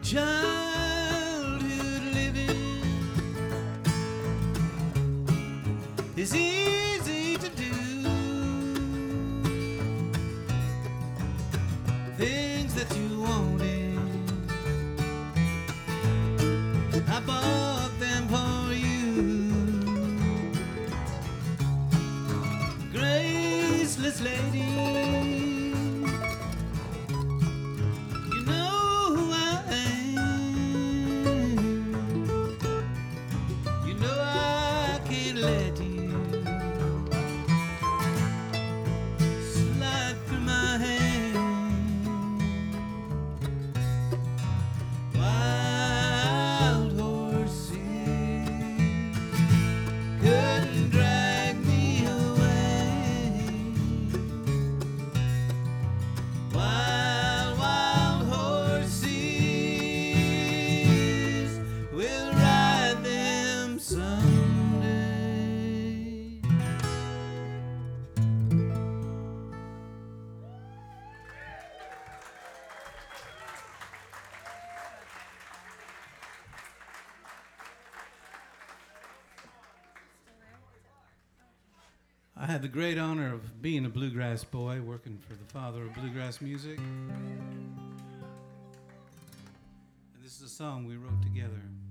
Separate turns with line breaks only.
Childhood living is easy to do. Things that you wanted, I bought them for you. Graceless lady, you know who I am. You know I can't let you slide through my hands. Wild horses couldn't drag me away. Wild, wild horses, we'll ride them someday. I had the great honor of being a bluegrass boy, working for the father of bluegrass music. And this is a song we wrote together.